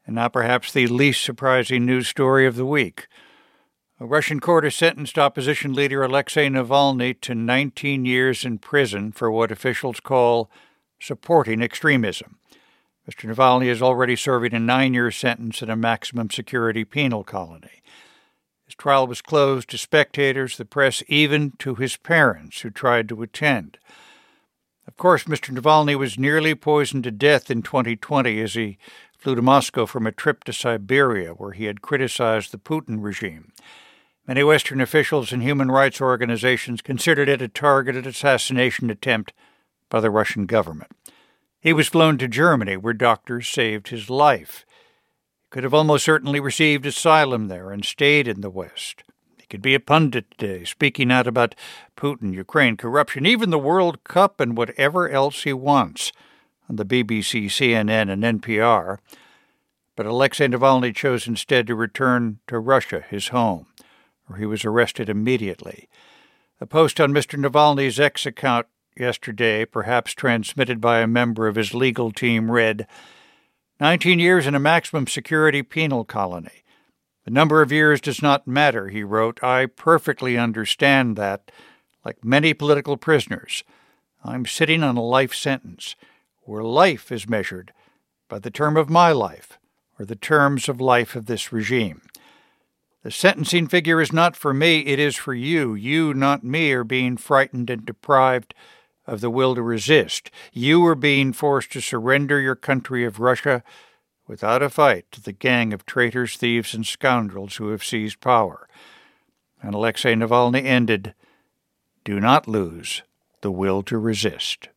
And now perhaps the least surprising news story of the week. A Russian court has sentenced opposition leader Alexei Navalny to 19 years in prison for what officials call supporting extremism. Mr. Navalny is already serving a 9-year sentence in a maximum security penal colony. His trial was closed to spectators, the press, even to his parents who tried to attend. Of course, Mr. Navalny was nearly poisoned to death in 2020 as he flew to Moscow from a trip to Siberia, where he had criticized the Putin regime. Many Western officials and human rights organizations considered it a targeted assassination attempt by the Russian government. He was flown to Germany, where doctors saved his life. He could have almost certainly received asylum there and stayed in the West. He could be a pundit today, speaking out about Putin, Ukraine, corruption, even the World Cup and whatever else he wants on the BBC, CNN, and NPR. But Alexei Navalny chose instead to return to Russia, his home, where he was arrested immediately. A post on Mr. Navalny's X account yesterday, perhaps transmitted by a member of his legal team, read, 19 years in a maximum security penal colony. The number of years does not matter, he wrote. I perfectly understand that. Like many political prisoners, I'm sitting on a life sentence, where life is measured by the term of my life, or the terms of life of this regime. The sentencing figure is not for me, it is for you. You, not me, are being frightened and deprived of the will to resist. You are being forced to surrender your country of Russia without a fight to the gang of traitors, thieves, and scoundrels who have seized power. And Alexei Navalny ended, do not lose the will to resist.